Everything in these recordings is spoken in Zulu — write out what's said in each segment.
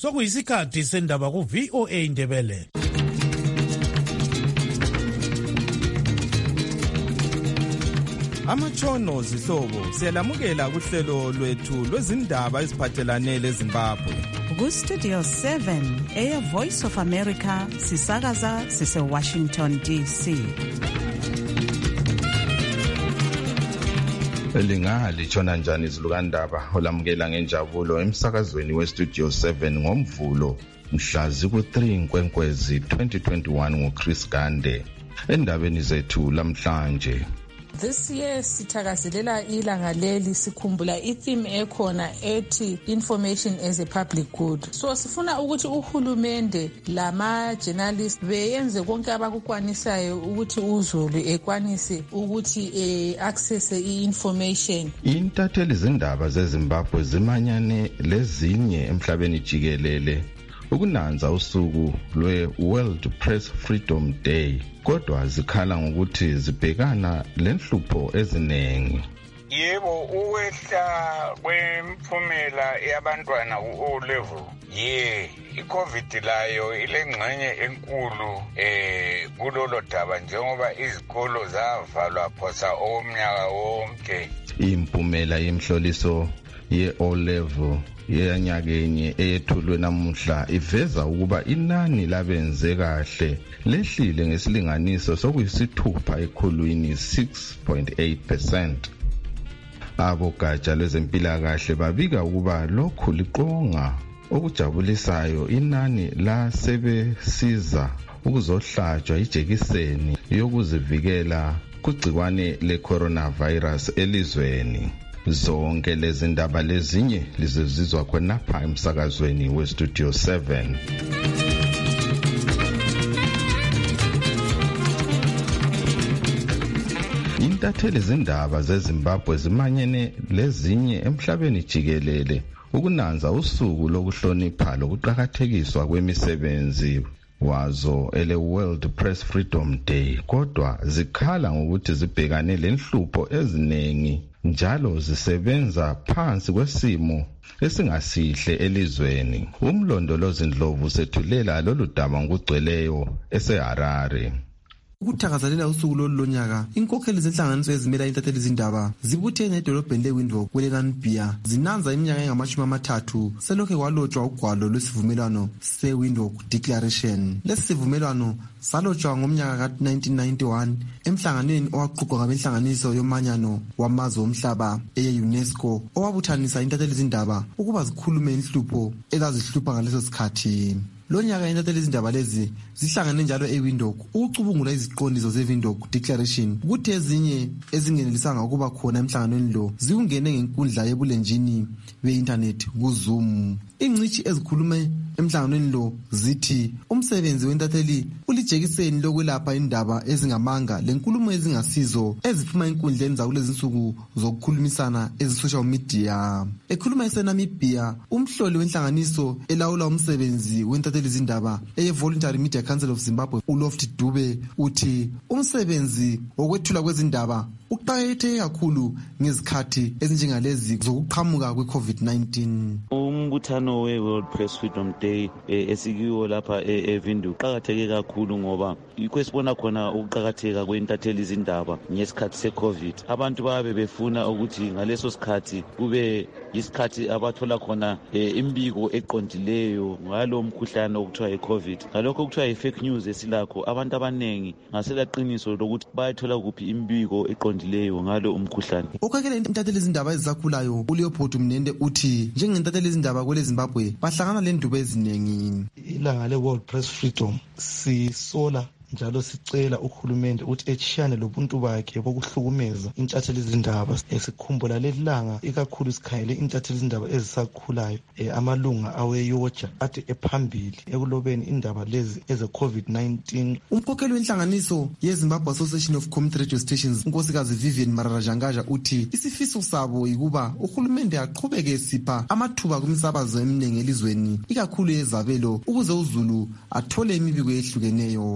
Sokuyisikhathi sendaba ku VOA Indebele. Amatshono zihlobo siyalamukela kuhlelo lwethu lwezindaba eziphathelane leZimbabwe. Ku-Studio 7 Air Voice of America sisakaza sise-Washington DC. Lingatshona njani izilukandaba olamukela ngenjabulo emsakazweni we-Studio 7 ngomvulo mhla ziku-3 Nkwenkwezi 2021 nguChris Gande. Endabeni zethu lamhlanje, This year sithakazelela ilanga leli sikhumbula itheme ekhona ethi information as a public good. So sifuna ukuthi uhulumende lama journalists beyenze konke abakukwanisayo ukuthi uzulu ekwanise ukuthi access information. Intatheli zindaba zeZimbabwe zimanyane lezinye emhlabeni jikelele ukunanza usuku lwe-World Press Freedom Day, kodwa zikhala ngokuthi zibhekana lenhlupho eziningi. Yebo, ukwehla kwemphumela yabantwana ku-O level. I-COVID layo ilengxenye enkulu kulolo daba njengoba izikolo zavalwa phosa omnyaka wonke. Impumela yemhloliso ye-O level yenyakenye eyethulwe namuhla iveza ukuba inani labenze kahle lehlile ngesilinganiso sokuyisithupha ekhulwini 6.8%. Abogatsha lwezempilakahle babika ukuba lokhu liqonga okujabulisayo inani lasebesiza ukuzohlatshwa ijekiseni yokuzivikela kugciwane le-coronavirus elizweni. Zonke lezi ndaba lezinye lizezizwa khonapha emsakazweni we-Studio 7. Intatheli zindaba zeZimbabwe zimanyene lezinye emhlabeni jikelele ukunanza usuku lokuhlonipha lokuqakathekiswa kwemisebenzi wazo ele-World Press Freedom Day, kodwa zikhala ngokuthi zibhekane lenhlupho eziningi njalo zisebenza phansi kwesimo esingasihle elizweni. Umlondolozi Ndlovu sethulela lolu daba ngokugcweleyo eseHarare. Ukuthakazelela usuku lolu lonyaka, inkokheli zenhlanganiso ezimela intatheli zindaba zibuthene edolobheni leWindhoek kweleNamibia zinanza iminyaka engama-30 selokhe kwalotshwa ugwalo lwesivumelwano seWindhoek Declaration. Lesi sivumelwano salotshwa ngomnyaka ka-1991 emhlanganweni owaqoqwa ngabenhlanganiso yomanyano wamazwe omhlaba eye-UNESCO owabuthanisa intatheli zindaba ukuba zikhulume inhlupho ezazihlupha ngaleso sikhathi. Lonyaka intatheli izindaba lezi zihlangane njalo eWindhoek ukucubungula iziqondiso zeWindhoek Declaration ukuthi ezinye ezingenelisanga ukuba khona emhlanganweni lo ziungene ngenkundla yebulenjini be-internet kuZoom. Ingcishi ezikhulume emhlanganweni lo zithi umsebenzi wentatheli ulijekiseni lokwelapha indaba ezingamanga lenkulumo ezingasizo eziphuma enkundleni zakulezi insuku zokukhulumisana ezi-social media. Ekhuluma eseNamibia, umhloli wenhlanganiso elawula umsebenzi wentatheli izindaba eye-Voluntary Media Council of Zimbabwe uLoft Dube uthi umsebenzi wokwethula kwezindaba uqakatheke kakhulu ngezikhathi ezinjengalezi zokuqhamuka kwe-COVID-19. Umbuthano we-World Press Freedom Day esikiwo lapha eWindhoek uqakatheke kakhulu ngoba yikho esibona khona ukuqakatheka kwentatheli izindaba ngesikhathi se-COVID. Abantu babe befuna ukuthi ngaleso sikhathi kube yisikhathi abathola khona imbiko eqondileyo ngalo mkhuhlane okuthiwa yi-COVID. Ngalokho okuthiwa yi-fake news esilakho, abantu abaningi ngaselaqiniso lokuthi bayathola kuphi imbiko eqondileyo ngalo umkhuhlane. Ukhangela intatheli izindaba ezisakhulayo uLeopold Mnende uthi njengentatheli izindaba kwele Zimbabwe bahlangana lendubo eziningi. Ilanga le-World Press Freedom sisola njalo sicela uhulumende ukuthi echiyane lobuntu bakhe bokuhlukumeza intatheli izindaba. Sikhumbula lelanga ikakhulu sikhangele intatheli izindaba ezisakhulayo, amalunga aweyoja ade ephambili ekulobeni indaba lezi eze-COVID-19. Umkhokheli wenhlanganiso yeZimbabwe Association of Community Radio Stations unkosikazi Vivian Mararajangaja uthi isifiso sabo yikuba uhulumende aqhubeke sipha amathuba kumsakazo eminingi elizweni ikakhulu yezabelo ukuze uZulu athole imibiko ehlukeneyo.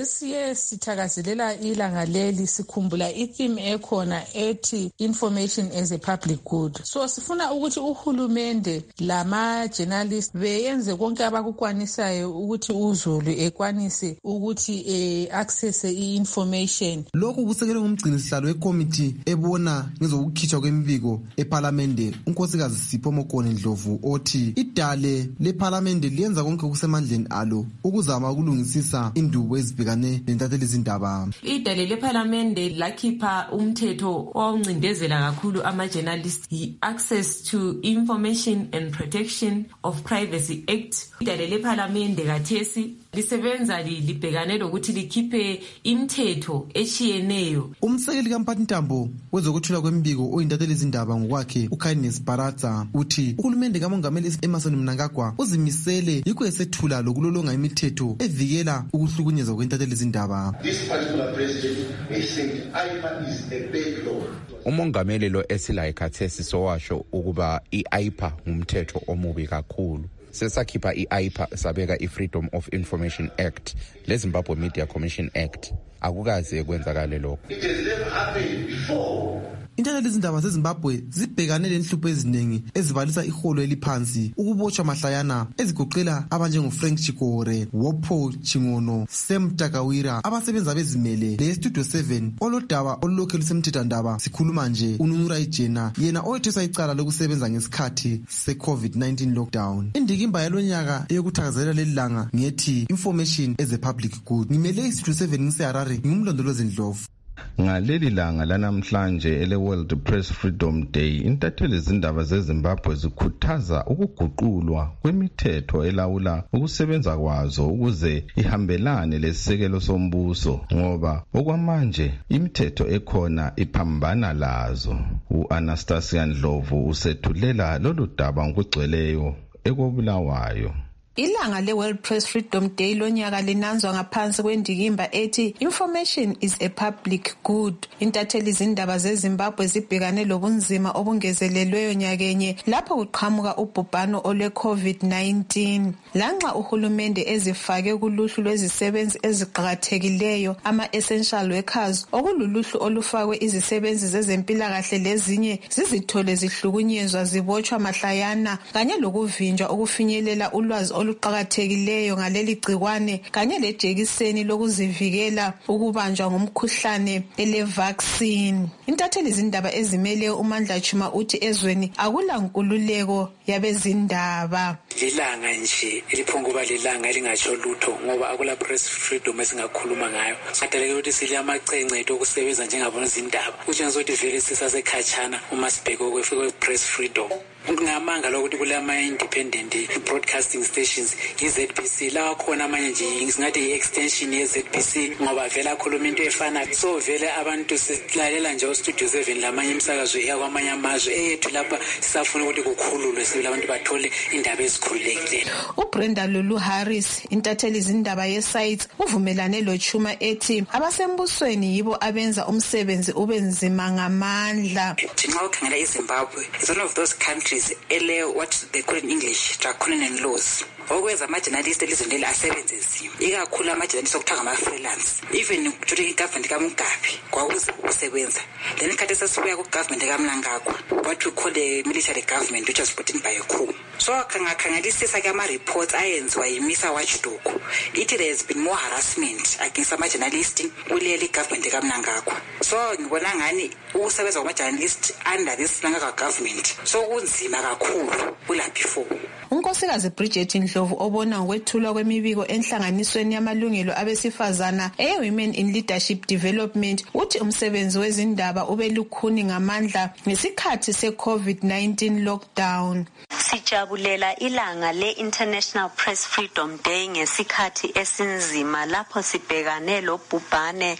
sesiye sithakazelela ilanga leli sikhumbula itheme ekhona ethi information as a public good. So sifuna ukuthi uhulumende lama-journalist beyenze konke abakukwanisayo ukuthi uzulu ekwanise ukuthi access i-information. Lokhu kusekelwe ngumgcinisihlalo wekomiti ebona ngezokukhitshwa kwemibiko ePhalamende, unkosikazi Sipho Mokone Ndlovu, othi idale lePhalamende liyenza konke okusemandleni alo ukuzama ukulungisisa indubo ezibhekane nentatheli izindaba. Idale lePhalamende lakhipha umthetho owuncindezela kakhulu ama-journalists i-Access to Information and Protection of Privacy Act. Idale lePhalamende kathesi lisebenza libhekane lokuthi likhiphe imithetho echiyeneyo. Umsekeli kaMphathintambo wezokuthula kwemibiko oyintatheli izindaba ngokwakhe uKindness Baratza uthi uhulumende kaMongameli Emmerson Mnangagwa uzimisele yikho esethula lokulolonga imithetho evikela ukuhlukunyezwa kwentatheli izindaba. This particular president is saying IPA is a bad law. Umongameli lo esilaye khathesi sowasho ukuba i-IPA ngumthetho omubi kakhulu. Sesakhipha i-IPA sabeka i-Freedom of Information Act leZimbabwe Media Commission Act. Akukaze kwenzakale lokho. It has never happened before. Intatheli izindaba zeZimbabwe zibhekane lenhlupho eziningi ezibalisa iholo eliphansi, ukubotshwa mahlayana ezigoqela abanjengoFrank Chikore, Wopho Chingono, Sam Takawira abasebenza bezimele leStudio 7 olodaba olulokhu lusemthethwandaba. Sikhuluma nje uNunura Ijena, yena oyethesa icala lokusebenza ngesikhathi se-COVID-19 lockdown. Indikimba yalonyaka eyokuthakazelela lelilanga ngethi information as a public good. Ngimele iStudio 7 ngiseHarare, ngumlondolozi Ndlovu. Ngaleli langa lanamhlanje ele-World Press Freedom Day, intatheli izindaba zeZimbabwe zikhuthaza ukuguqulwa kwemithetho elawula ukusebenza kwazo ukuze ihambelane lesisekelo sombuso, ngoba okwamanje imithetho ekhona iphambana lazo. U-Anastasia Ndlovu usethulela lolu daba ngokugcweleyo ekobulawayo. Ilanga le-World Press Freedom Day lonyaka linanzwa ngaphansi kwendikimba ethi Information is a Public Good. Intatheli izindaba zeZimbabwe zibhekane lobunzima obungezelelweyo nyakenye lapho kuqhamuka ubhubhano olwe-COVID-19. Lanxa uhulumende ezifake kuluhlu lwezisebenzi eziqakathekileyo ama-essential workers, okululuhlu olufakwe izisebenzi zezempilakahle lezinye zizithole zihlukunyezwa, zibotshwa mahlayana kanye lokuvinjwa ukufinyelela ulwazi oluqakathekileyo ngaleli gcikwane kanye lejekiseni lokuzivikela ukubanjwa ngumkhuhlane ele-vaccine. Intatheli izindaba ezimele uMandla Chuma uthi ezweni akula nkululeko yabezindaba. Lilanga nje eliphonguba lilanga elingatsho lutho ngoba akula press freedom esingakhuluma ngayo. Sadaleke ukuthi sile amacence ethu okusebenza njengabonzindaba. Kutshengisa ukuthi vele sisasekhatshana uma sibheke kwe-press freedom. Ngamanga lokuthi kule ama-independent broadcasting stations i-ZBC lawa khona amanye nje singathi i-extension ye-ZBC ngoba vele akhuluma into efana. So vele abantu silalela nje uStudio 7 lamanye imsakazo yakwamanye amazwe eyethu lapha sisafuna ukuthi kukhululwe sibile abantu bathole indaba ezikhululekileyo. uBrenda Lulu Harris, intatheli izindaba ye-Sites, uvumelane loChuma ethi abasembusweni yibo abenza umsebenzi ubenzima ngamandla. Nxa ukhangela iZimbabwe is one of those countries what they call in English draconian laws. Okwenza ama-journalist elizweni leli asebenze nzima, ikakhulu ama-journalist okuthiwa ngama-freelance. Even kuthi i-government kaMugabe kwakuze ukusebenza, then ikhathi sesibuya ku-government kaMnangagwa, what we call the military government, which was put in by a coup. So ngakhangelisisa ke ama-reports ayenziwa yi-MISA watchdog, ithi there has been more harassment against ama-journalist kuleli government kaMnangagwa. So ngibona ngani ukusebenza kwama-journalist under this Mnangagwa government so kunzima kakhulu kula before. Unkosikazi Bridget Ndlovu obona ngokwethulwa kwemibiko enhlanganisweni yamalungelo abesifazana e-Women in Leadership Development uthi umsebenzi wezindaba ube lukhuni ngamandla ngesikhathi se-COVID-19 lockdown. Sijabulela ilanga le-International Press Freedom Day ngesikhathi esinzima lapho sibhekane lobhubhane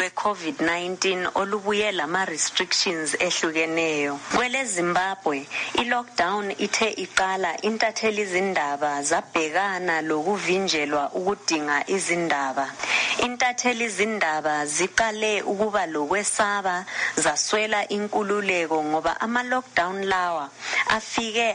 lwe-COVID-19 olubuye lama-restrictions ehlukeneyo. Kwele Zimbabwe, i-lockdown ithe iqala, intatheli izindaba zabhekana lokuvinjelwa ukudinga izindaba. Intatheli izindaba ziqale ukuba lokwesaba, zaswela inkululeko ngoba ama-lockdown lawa afike aba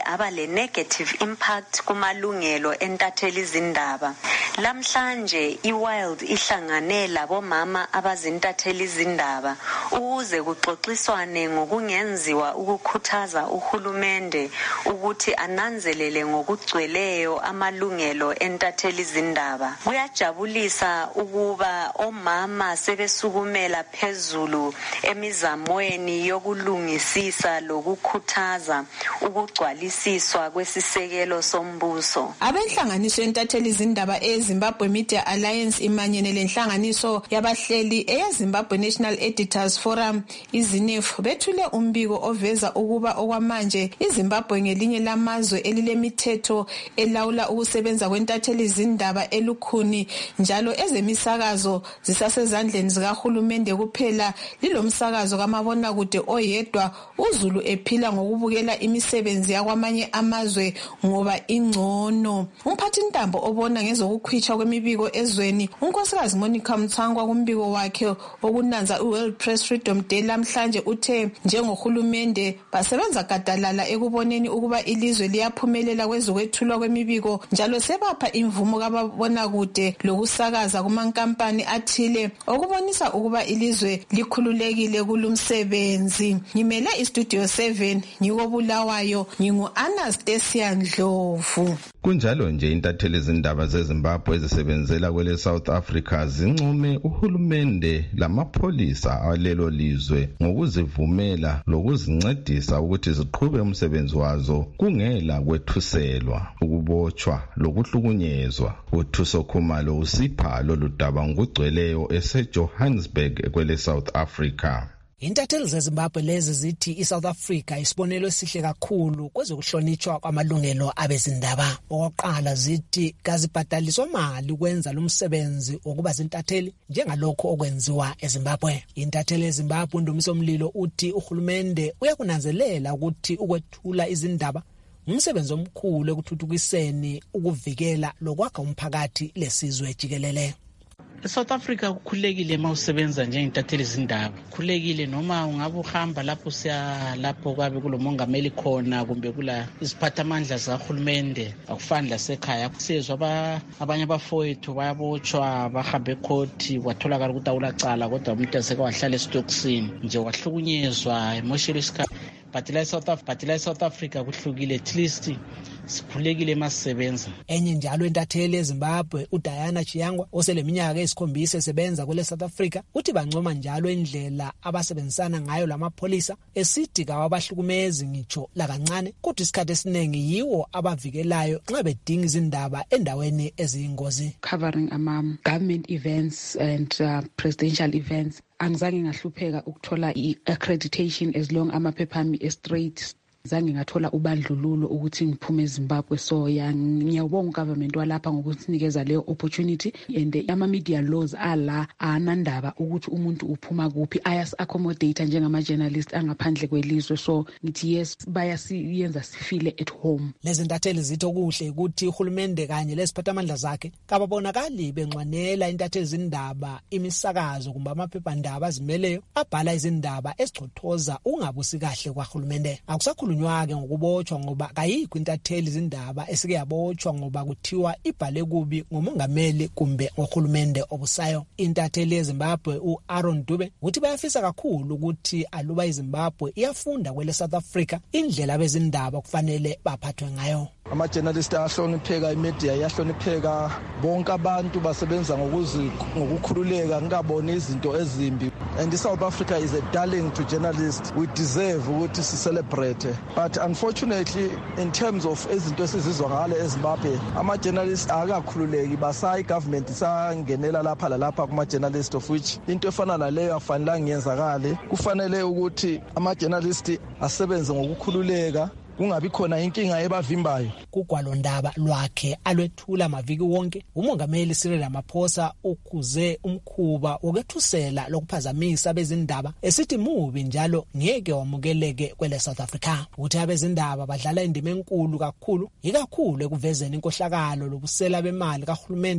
negative impact kumalungelo entatheli izindaba. Lamhlanje iWild ihlangane labomama abazintatheli izindaba ukuze kuxoxiswane ngokungenziwa ukukhuthaza uhulumende ukuthi ananzelele ngokugcweleyo amalungelo entatheli izindaba. Kuyajabulisa ukuba omama sebesukumela phezulu emizamweni yokulungisisa lokukhuthaza ukugcwalisiswa kwesisekelo sombuso. Abenhlanganiso entatheli izindaba eZimbabwe Media Alliance imanyene lenhlanganiso yabahleli eZimbabwe National Editors Forum iZINEF bethule umbiko oveza ukuba okwamanje iZimbabwe ngelinye lamazwe elilemithetho elawula ukusebenza kwentatheli izindaba elukhuni, njalo ezemisakazo zisasezandleni zikahulumende kuphela. Lilomsakazo kamabonakude oyedwa, uZulu ephila ngokubukela imisebenzi yakwamanye amazwe ngoba ingcono. Umphathi ntambo obona ngezokukhwitshwa kwemibiko ezweni, unkosikazi Monica Mthangwa kumbiko wakhe okunanza iWorld Press Freedom Day lamhlanje uthe njengohulumende basebenza gadalala ekuboneni ukuba ilizwe liyaphumelela kwezokwethulwa kwemibiko, njalo sebapha imvumo kababonakude lokusakaza kumankampani athile okubonisa ukuba ilizwe likhululekile kulumsebenzi. Ngimele iStudio 7 ngikobulawayo, ngingu-Anastasia Ndlovu. Kunjalo nje intatheli izindaba zeZimbabwe ezisebenzela kwele South Africa zincome uhulumende lamapholisa alelo lizwe ngokuzivumela lokuzincedisa ukuthi ziqhube umsebenzi wazo kungela kwethuselwa, ukubotshwa lokuhlukunyezwa. uThuso Khumalo usipha lolu daba ngokugcweleyo eseJohannesburg kwele South Africa. Intatheli zeZimbabwe lezi zithi iSouth Africa isibonelo esihle kakhulu kwezokuhlonitshwa kwamalungelo abezindaba. Okokuqala zithi kazibhadaliswa mali ukwenza lo msebenzi wokuba zintatheli njengalokho okwenziwa eZimbabwe. Intatheli eZimbabwe uNdumiso Mlilo uthi uhulumende uyakunanzelela ukuthi ukwethula izindaba umsebenzi omkhulu ekuthuthukiseni ukuvikela lokwakha umphakathi lesizwe jikelele. South Africa kukhulekile mawusebenza njengentatheli izindaba. Kukhulekile noma ungabe uhamba lapho siya lapho kwabe kulomongameli khona kumbe kula isiphathamandla zikahulumende akufani lasekhaya. Kusizwa abanye abafowethu bayabotshwa bahambe ecourt kwatholakala ukuthi awulacala kodwa umuntu aseke wahlala esitokisini nje wahlukunyezwa emotionally scar. But la South Africa kuhlukile, at least sikhulekile masisebenza. Enye njalo entatheli eZimbabwe uDiana Chiyangwa oseleminyaka esikhombisa esebenza kwele South Africa uthi bancoma njalo indlela abasebenzisana ngayo lamapholisa esithi kawabahlukumezi ngitsho lakancane, kodwa isikhathi esiningi yiwo abavikelayo nxa bedinga izindaba endaweni eziyingozi. Covering government events and presidential events, angizange ngahlupheka ukuthola i-accreditation as long amaphepha ami straight. Zange ngathola ubandlululo ukuthi ngiphume eZimbabwe, so ngiyabonga ugovernment walapha ngokusinikeza leyo opportunity, and ama-media laws ala anandaba ukuthi umuntu uphuma kuphi, ayasi-accommodate njengama-journalist angaphandle kwelizwe, so ngithi yes bayasiyenza sifile at home. Lezi ntatheli zithi okuhle ukuthi uhulumende kanye lesiphathamandla zakhe kababonakali benxwanela intatheli izindaba imisakazo kumbe amaphephandaba azimeleyo abhala izindaba ezichothoza ungabusi kahle kwahulumende. Akusakhulu nywake ngokubotshwa ngoba kayikho intatheli izindaba esike yabotshwa ngoba kuthiwa ibhale kubi ngomongameli kumbe ngohulumende obusayo. Intatheli eZimbabwe uAaron Dube uthi bayafisa kakhulu ukuthi aluba iZimbabwe iyafunda kwele South Africa indlela abezindaba kufanele baphathwe ngayo. Ama-journalist ayahlonipheka, imedia iyahlonipheka, bonke abantu basebenza ngokukhululeka, ngaboni izinto ezimbi. And South Africa is a darling to journalists. We deserve ukuthi si-celebrate. But unfortunately, in terms of izinto esizizwa ngale eZimbabwe, ama-journalists akakhululeki, basayi government isangenela lapha lalapha kuma-journalist, of which into efana naleyo afanelanga yenzakale. Kufanele ukuthi ama-journalist asebenze ngokukhululeka, kungabi khona inkinga ebavimbayo. Kugwalondaba lwakhe alwethula maviki wonke, umongameli Cyril Ramaphosa ukhuze umkhuba wokwethusela lokuphazamisa abezindaba esithi mubi njalo ngeke wamukeleke kwele South Africa. Uthi abezindaba badlala indima enkulu kakhulu ikakhulu ekuvezeni inkohlakalo lobusela bemali kahulumende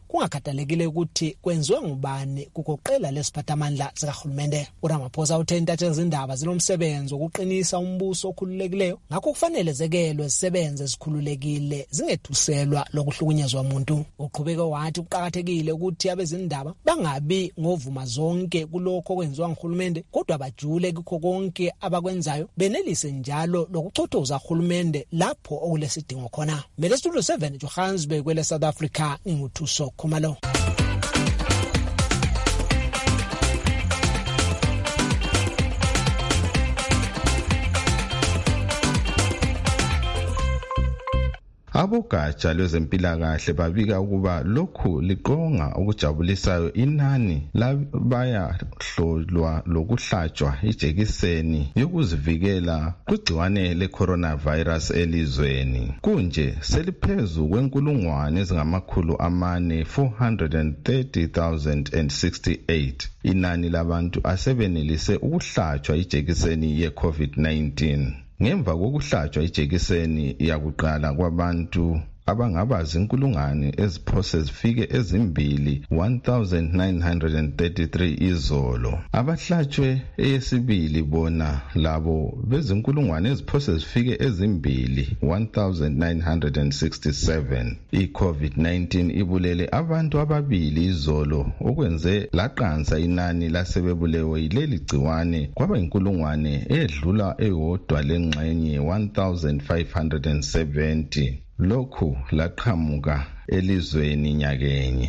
kungakhathalekile ukuthi kwenziwe ngubani kugoqela lesiphathamandla sikahulumende. uRamaphosa uthe intatheli zindaba zinomsebenzi wokuqinisa umbuso okhululekileyo, ngakho kufanele zekelwe zisebenze ezikhululekile zingethuselwa lokuhlukunyezwa umuntu. Uqhubeke wathi kuqakathekile ukuthi abezindaba bangabi ngovuma zonke kulokho okwenziwa nguhulumende, kodwa bajule kukho konke abakwenzayo, benelise njalo lokuchothoza uhulumende lapho okulesidingo khona. Mele Studio 7 Johannesburg kwele South Africa, nginguthuso Khumalo. Abogatsha lwezempilakahle babika ukuba lokhu liqonga okujabulisayo inani labayahlolwa lokuhlatshwa ijekiseni yokuzivikela kugciwane le-coronavirus elizweni. Kunje seliphezu kwenkulungwane ezingama430,068 inani labantu asebenelise ukuhlatshwa ijekiseni ye-COVID-19. Ngemva kokuhlatshwa ijekiseni yakuqala kwabantu abangaba zinkulungwane eziphose zifike ezimbili 1933 izolo. Abahlatshwe eyesibili bona labo bezinkulungwane eziphose zifike ezimbili 1967. I-COVID-19 ibulele abantu ababili izolo okwenze laqansa inani lasebebulewe yileli gciwane kwaba inkulungwane edlula eyodwa lengxenye 1570. Lokhu laqhamuka elizweni nyakenye.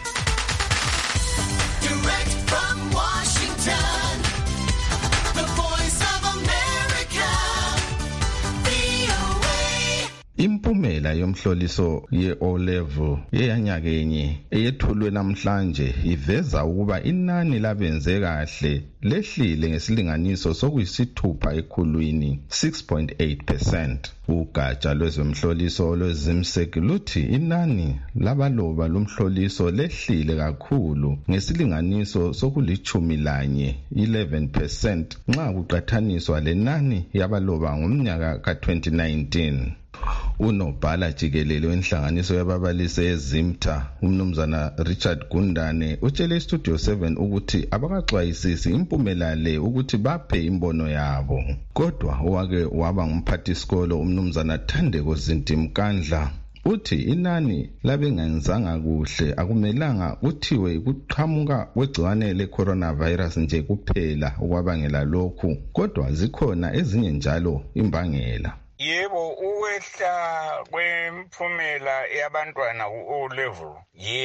Impumela yomhloliso ye-O-level yeyanyakenye eyethulwe namhlanje iveza ukuba inani labenze kahle lehlile ngesilinganiso sokuyisithupha ekhulwini 6.8%. Ugatsha lwezomhloliso lwezimsek luthi inani labaloba lomhloliso lehlile kakhulu ngesilinganiso sokulithumi 11% nxa kuqathaniswa lenani yabaloba ngomnyaka ka-2019. Unobhala jikelele wenhlanganiso yababalisi eZimta umnumzana Richard Gundane utshele iStudio 7 ukuthi abakaxwayisisi impumela le ukuthi baphe imbono yabo. Kodwa owake waba ngumphathisikolo umnumzana Thandeko Zintimkandla uthi inani labengenzanga kuhle akumelanga kuthiwe kuqhamuka kwegciwane le-coronavirus nje kuphela okwabangela lokhu, kodwa zikhona ezinye njalo imbangela. Yebo, ukwehla kwemphumela yabantwana ku-O-level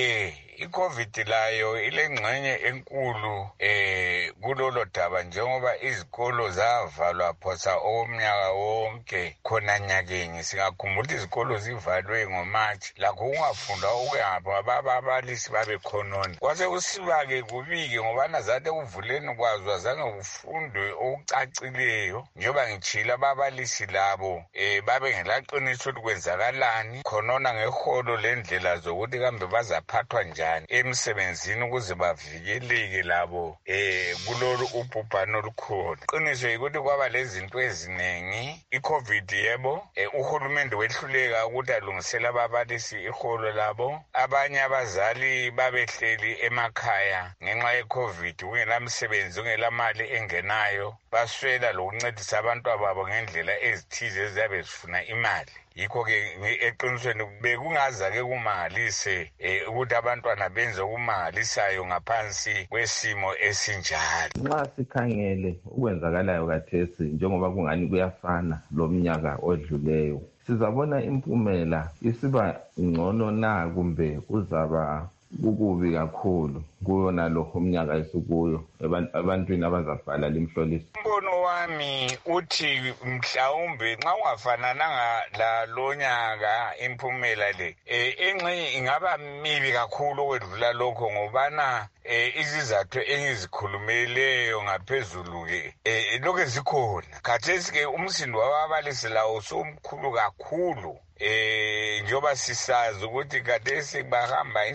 i-COVID layo ilengxenye enkulu kulolo daba, njengoba izikolo zavalwa phosa omnyaka wonke khona nyakenye. Singakhumbula izikolo zivalwe ngoMarch, lakho kungafundwa ukuyapha ababalisi babe khonona. Kwase kusiba-ke kubike ngobana zathi ekuvuleni kwazo azange kufundwe okucacileyo, njengoba ngitshila ababalisi labo babe ngelaqiniso ukuthi kwenzakalani khonona ngeholo lendlela zokuthi kambe bazaphathwa njani emsebenzini ukuze bavikeleke labo kulolu ubhubhane olukhona. Qiniso yikuthi kwaba lezinto eziningi i-COVID yebo, uhulumende wehluleka ukuthi alungisele ababalisi iholo labo. Abanye abazali babehleli emakhaya ngenxa ye-COVID, kungelamsebenzi, kungelamali engenayo, baswela lokuncedisa abantwana babo ngendlela ezithize eziyabe zifuna imali. Yikho-ke eqinisweni bekungaza-ke kumangalise ukuthi abantwana benze okumangalisayo ngaphansi kwesimo esinjalo. Nxa sikhangele ukwenzakalayo kathesi njengoba kungani kuyafana lo mnyaka odluleyo, sizabona impumela isiba ngcono na kumbe kuzaba kukubi kakhulu kuyona lo umnyaka esikuyo ebantwini abazabhala limhloliso? Umbono wami uthi mhlawumbe nxa ungafanananga lo nyaka impumela le engxenye ingaba mibi kakhulu okwedlula lokho, ngobana izizathu engizikhulumeleyo ngaphezulu-ke lokhu zikhona. Khathesi-ke umsindo wababalisi lawo somkhulu kakhulu. Njoba sisazi ukuthi khathesi bahamba insuku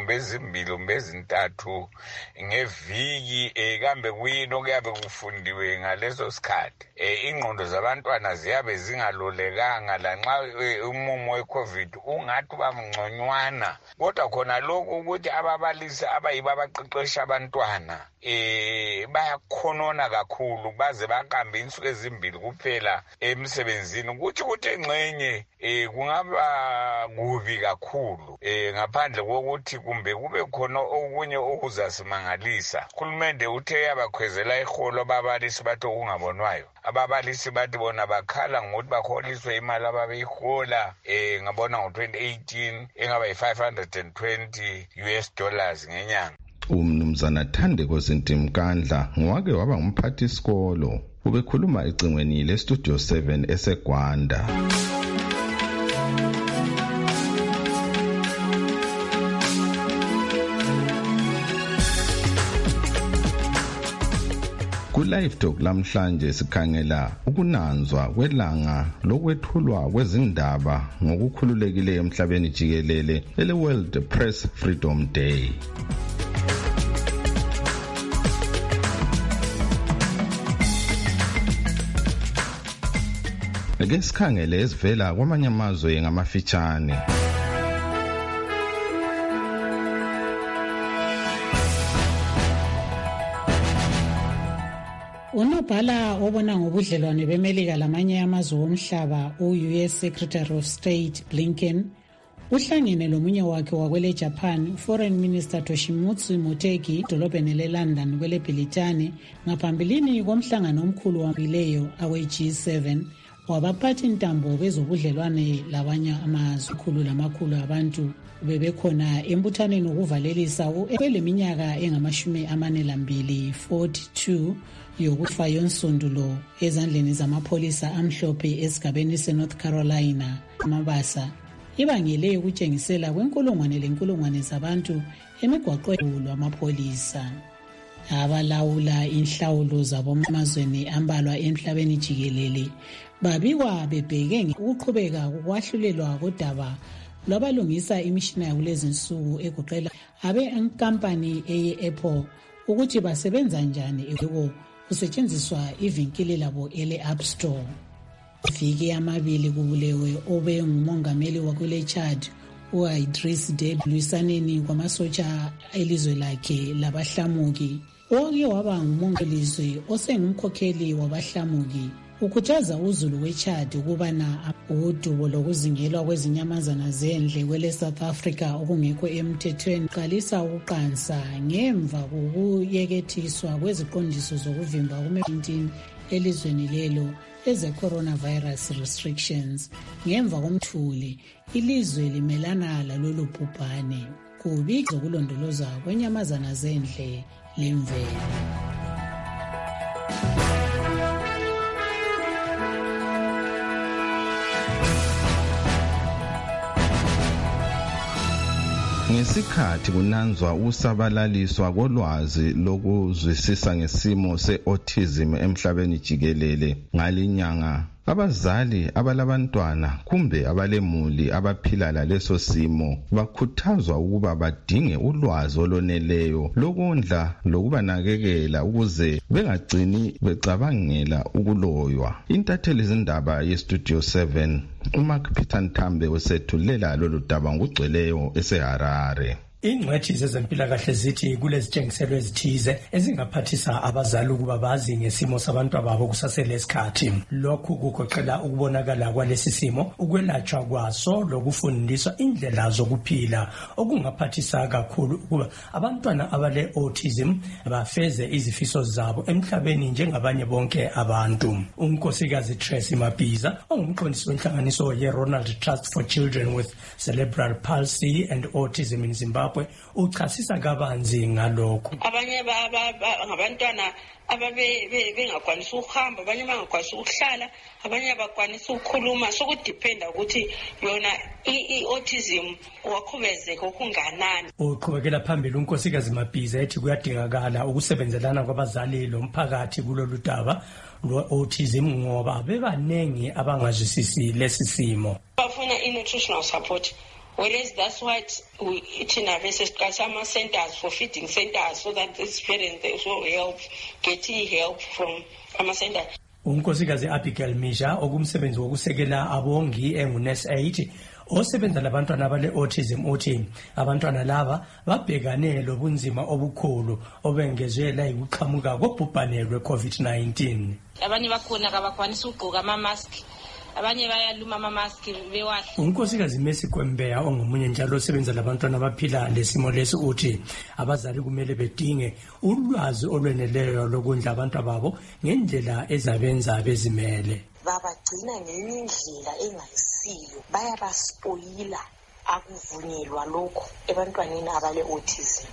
kumbe ezimbili kumbe ezintathu ngeviki kambe kuyini okuyabe kufundiwe ngaleso sikhathi. Ingqondo zabantwana ziyabe zingalolekanga lanxa umumo we-COVID ungathi bamngconywana, kodwa khona lokhu ukuthi ababalisi abayibo abaqeqesha abantwana bayakhonona kakhulu baze baqambe insuku ezimbili kuphela emsebenzini, ukuthi engxenye kungaba kubi kakhulu ngaphandle kokuthi kumbe kube khona okunye okuzasimangalisa. Uhulumende uthe yabakhwezela iholo ababalisi bathi okungabonwayo. Ababalisi bathi bona bakhala ngokuthi baholiswe imali ababeyihola ngabona ngo-2018 engaba $520 ngenyanga. Umnumzana Thandeko Zintimkandla ngowake waba umphathi isikolo ubekhuluma ecingweni leStudio 7 eseGwanda. Ku-Live Talk lamhlanje sikhangela ukunanzwa kwelanga lokwethulwa kwezindaba ngokukhululekileyo emhlabeni jikelele ele-World Press Freedom Day. Ake sikhangele ezivela kwamanye amazwe ngamafitshane. Unobhala obona ngobudlelwane beMelika lamanye amazwe omhlaba u-US Secretary of State Blinken uhlangene lomunye wakhe wakwele Japan Foreign Minister Toshimitsu Motegi edolobheni leLondon kwele Britane ngaphambilini komhlangano omkhulu wambileyo awe-G7 wabaphathi ntambo bezobudlelwane labanye amazwe. Khulu lamakhulu abantu bebekhona embuthaneni ukuvalelisa kweleminyaka engama-42 42 yokufa yonsundulo ezandleni zamapholisa amhlophe esigabeni seNorth Carolina. Amabasa ibangele ukutshengisela kwenkulungwane zabantu emigwaqweni lwamapholisa. Abalawula inhlawulo zabomazweni ambalwa emhlabeni jikelele babikwa bebheke ukuqhubeka ukwahlulelwa kodaba lwabalungisa imishina yakulezi nsuku egoqela abe-nkampani eye-Apple ukuthi basebenza njani kusetshenziswa ivinkili labo ele-App Store. Viki amabili kubulewe obe ngumongameli wakwele Chad u-Idris Deby lwisaneni kwamasotsha elizwe lakhe labahlamuki. Oke waba ngumongameli osengumkhokheli wabahlamuki ukhuthaza uzulu weChad ukubana udubo lokuzingelwa kwezinyamazana zendle kwele South Africa okungekho emthethweni qalisa ukuqansa ngemva kokuyekethiswa kweziqondiso zokuvimba ku-COVID-19 elizweni lelo eze-coronavirus restrictions. Ngemva komthuli ilizwe limelana lalolu bhubhane kubi zokulondoloza kwenyamazana zendle lemvelo. Ngesikhathi kunanzwa usabalaliswa kolwazi lokuzwisisa ngesimo se-autism emhlabeni jikelele ngalinyanga, abazali abalabantwana kumbe abalemuli abaphila laleso simo bakhuthazwa ukuba badinge ulwazi oloneleyo lokondla lokubanakekela ukuze bengagcini becabangela ukuloywa. Intatheli zindaba yeStudio 7 uMark Peter Ntambe usethulela lolu daba ngugcweleyo eseHarare. Ingcwethi zezempilakahle zithi kulezitshengiselo ezithize ezingaphathisa abazali ukuba bazi ngesimo sabantu ababo kusaselesikhathi. Lokhu kugoqela ukubonakala kwalesi simo, ukwelatshwa kwaso lokufundiswa indlela zokuphila okungaphathisa kakhulu ukuba abantwana abale-autism bafeze izifiso zabo emhlabeni njengabanye bonke abantu. UNkosikazi Tracy Mabhiza ongumqondisi wenhlanganiso ye-Ronald Trust for Children with Cerebral Palsy and Autism in Zimbabwe uchasisa kabanzi ngalokho. Abanye ngabantwana bengakwanisa ukuhamba, abanye bangakwanisa ukuhlala, abanye abakwanisa ukukhuluma. Sokudependa ukuthi yona i-autism wakhubezeka okunganani. Uqhubekela phambili uNkosikazi Mabhiza ethi kuyadingakala ukusebenzelana kwabazali lomphakathi kulolu daba lwe-autism ngoba bebanengi abangazwisisi lesi simo. Bafuna i-nutritional support Whereas that's what we China centers for feeding centers so that these parents also getting help from our center. Unkosikazi Abigail Misha okumsebenzi wokusekela abongi engu-Nurse 8 osebenza labantwana abale-autism uthi abantwana laba babhekane lobunzima obukhulu obengezwe la yikuqhamuka kobhubhane lwe-COVID-19. Abanye bakhona kabakwanisa ukugqoka ama-mask, abanye bayaluma ama-mask bewahle. Unkosikazi Messi Kwembeya ongomunye njalo osebenza labantwana abaphila lesimo lesi uthi abazali kumele bedinge ulwazi olweneleyo lokundla abantu babo ngendlela ezabenza bezimele. Babagcina ngenye indlela engayisiyo, bayabaspoyila, akuvunyelwa lokho ebantwaneni abale-autism.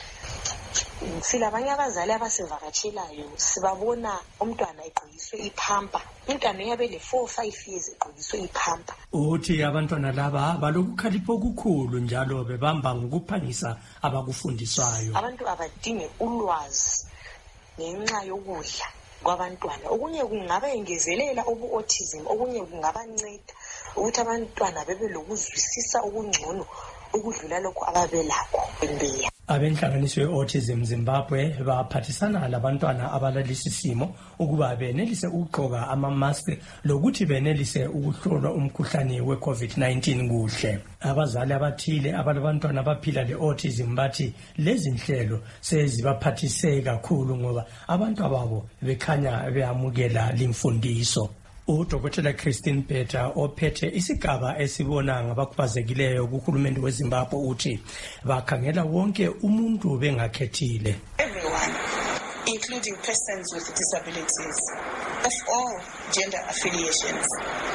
Silabanye abazali abasivakatshelayo sibabona umntwana egqokiswe iphampa, umntwana uyabele 4-5 years egqokiswe iphampa. Uthi abantwana laba balokukhalipha okukhulu njalo bebamba ngokuphangisa abakufundiswayo. Abantu abadinge ulwazi ngenxa yokudla kwabantwana. Okunye kungaba engezelela ubu-autism, okunye kungabanceda ukuthi abantwana bebe lokuzwisisa okungcono ukudlula lokho ababelakho embeya. Abenhlanganiso ye-Autism Zimbabwe baphathisana labantwana abalalisi simo ukuba benelise ukugqoka ama-mask lokuthi benelise ukuhlolwa umkhuhlane we-COVID-19 kuhle. Abazali abathile abalabantwana abaphila le-autism bathi lezi nhlelo sezibaphathise kakhulu ngoba abantu ababo bekhanya beamukela limfundiso. Udokotela Christine Peter ophethe isigaba esibona ngabakhubazekileyo kuhulumende weZimbabwe uthi bakhangela wonke umuntu bengakhethile. Everyone, including persons with disabilities of all gender affiliations.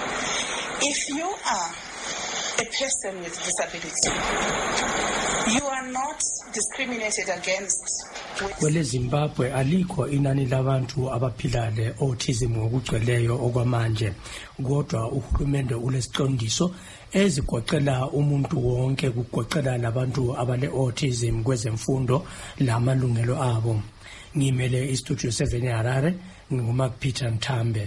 If you are a person with disability, you are not discriminated against. Kwele Zimbabwe alikho inani labantu abaphila le-autism ngokugcweleyo okwamanje, kodwa uhulumende ulesiqondiso ezigoqela umuntu wonke, kugoqela labantu abale-autism kwezemfundo lamalungelo abo. Ngimele istudio 7 eHarare, nguMark Peter Mthambe.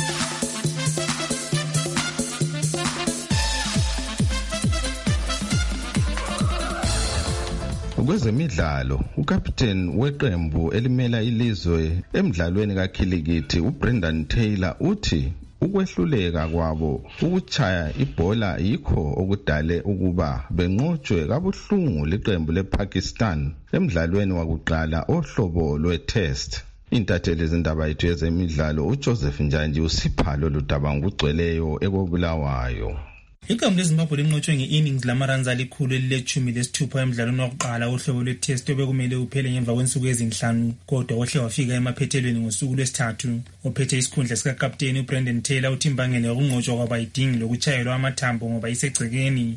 Kwezemidlalo, ukapteni weqembu elimela ilizwe emidlalweni kakhilikithi uBrendan Taylor uthi ukwehluleka kwabo ukuchaya ibhola yikho okudale ukuba benqotshwe kabuhlungu liqembu lePakistan emidlalweni wakuqala ohlobo lwe-test. Intatheli zindaba yethu yezemidlalo uJoseph Njanji usipha lolu daba ngokugcweleyo ekobulawayo. Iqembu leZimbabwe linqotshwe nge-innings lamaruns alikhulu elilethumi lesithupha emidlalweni wokuqala ohlobo lwe-test obekumele uphele ngemva kwensuku ezinhlanu, kodwa ohle wafika emaphethelweni ngosuku lwesithathu. Ophethe isikhundla sikakapteni uBrendan Taylor uthi imbangela yokunqotshwa kwabo ayidingi lokuchayelwa amathambo ngoba isegcekeni.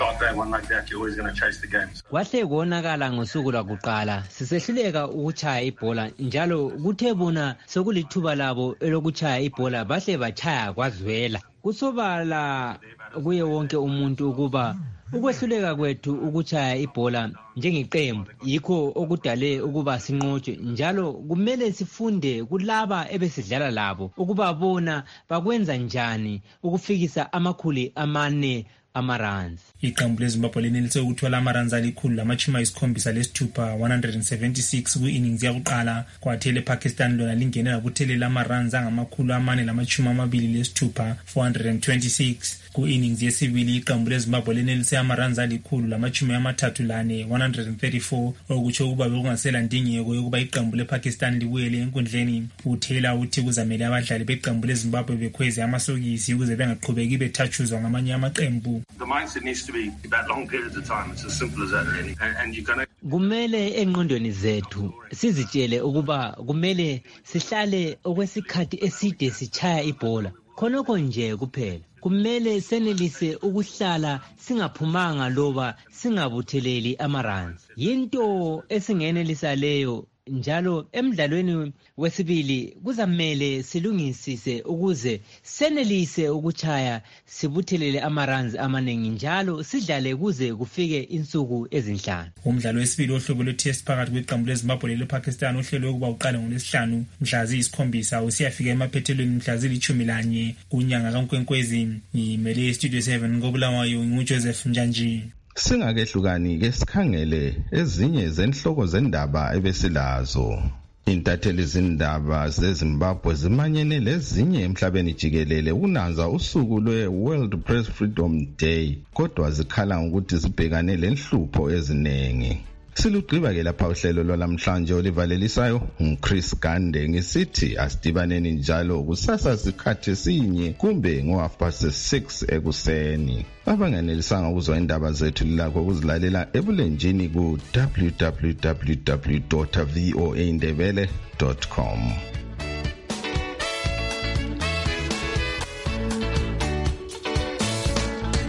Kwahle konakala ngosuku lwakuqala sisehluleka ukuchaya ibhola, njalo kuthe bona sokulithuba labo elokuchaya ibhola bahle bachaya kwazwela. Kusobala kuye wonke umuntu ukuba ukwehluleka kwethu ukuchaya ibhola njengeqembu yikho okudale ukuba sinqotshwe, njalo kumele sifunde kulaba ebesidlala labo ukuba bona bakwenza njani ukufikisa amakhulu 4 amaruns. Iqembu leZimbabwe lenelise ukuthola amaruns alikhulu lamatshumi lesithupha 176 ku-innings yakuqala, kwathi lePakistan lona lingenela kuthelela amaruns angamakhulu 426 426 ku-innings yesibili. Iqembu leZimbabwe lenelise amaruns alikhulu lamatshumi 134 okutsho ukuba bekungasela ndingeko yokuba iqembu lePakistan libuyele enkundleni. uTaylor uthi kuzamele abadlali beqembu leZimbabwe bekhweze amasokisi ukuze bengaqhubeki bethatshuzwa ngamanye amaqembu. The mindset needs to be about long periods of time. It's as simple as that, really. And you're gonna. Kumele engqondweni zethu sizitshele ukuba kumele sihlale okwesikhathi eside sichaya ibhola. Khonokho nje kuphela. Kumele senelise ukuhlala singaphumanga loba singabutheleli amaruns. Yinto esingenelisa leyo njalo emdlalweni wesibili kuzamele silungisise ukuze senelise ukuchaya sibuthelele amaruns amaningi njalo sidlale kuze kufike insuku ezinhlanu. Umdlalo wesibili ohlobo lwe-test phakathi kweqembu leZimbabwe lePakistan ohlelwe ukuba uqale ngoLwesihlanu mhla ziyisi-7 usiyafika emaphethelweni mhla zili-11 kunyanga kaNkwenkwezi. Ngimele iStudio 7 ngoBulawayo nguJoseph Njanji. Singakehlukani-ke sikhangele ezinye zenhloko zendaba ebesilazo. Intatheli zindaba zeZimbabwe zimanyene lezinye emhlabeni jikelele ukunanza usuku lwe-World Press Freedom Day, kodwa zikhala ngokuthi zibhekane lenhlupho eziningi. Silugqiba-ke lapha uhlelo lwalamhlanje olivalelisayo nguChris Gande ngisithi asidibaneni njalo kusasa sikhathi sinye kumbe ngo6:30 ekuseni. Abanganelisanga ukuzwa indaba zethu lilakho ukuzilalela ebulenjini ku www.voaindebele.com.